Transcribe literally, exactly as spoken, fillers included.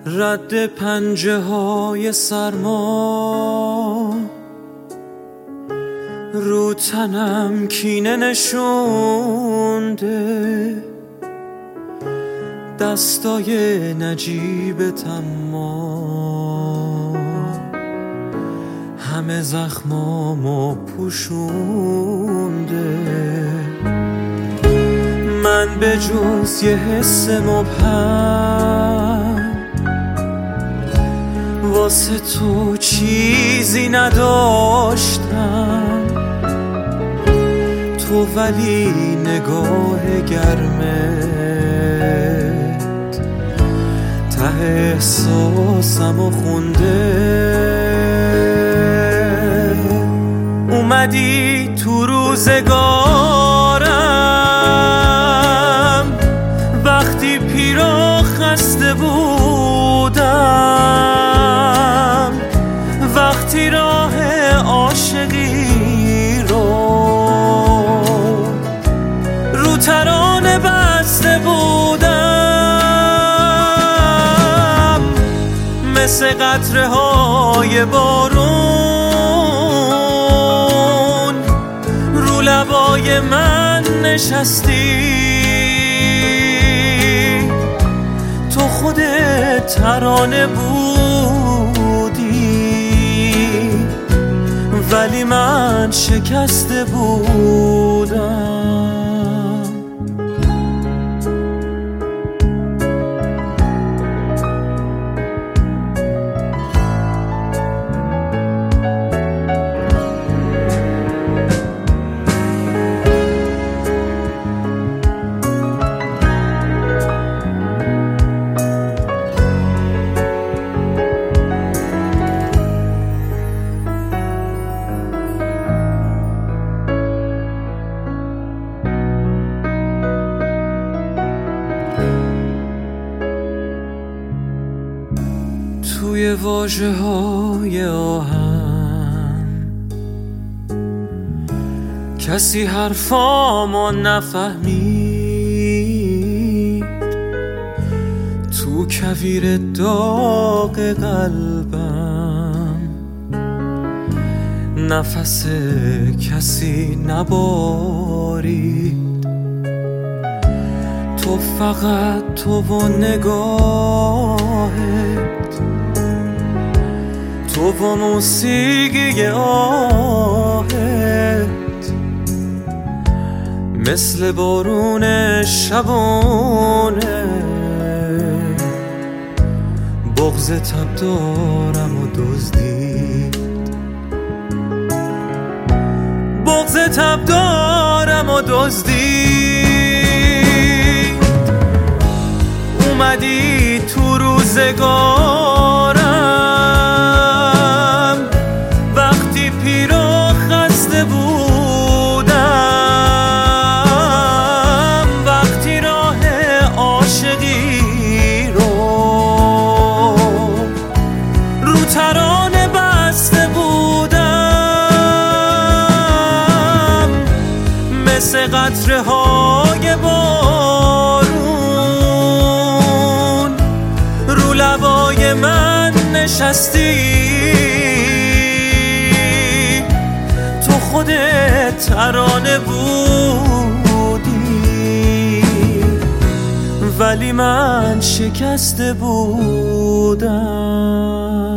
رد پنجه های سرما رو تنم کینه نشونده، دستای نجیب تما همه زخمامو پوشونده. من به جز یه حس مبهم واسه تو چیزی نداشتم، تو ولی نگاه گرمت ته احساسمو خونده. اومدی تو روزگارم وقتی پیر و خسته بودم، وقتی راه عاشقی رو رو ترانه بسته بودم، مثل قطره های بارون رو لبای من نشستی. تو خودت ترانه بودی ولی من شکسته بودم. توی واژه های آهم کسی حرفامو نفهمید، تو کویر داغ قلبم نفس کسی نبارید. تو فقط تو و نگاهت، تو و موسیقی آهت مثل بارون شبانه بغض تب دارم و دزدید، بغض تب دارم و دزدید. اومدی تو روزگارم وقتی پیر و خسته بودم، وقتی راه عاشقی رو رو ترانه بسته بودم، مثل قطره های بارون رو لبای من نشستی. تو خودت ترانه بودی ولی من شکسته بودم.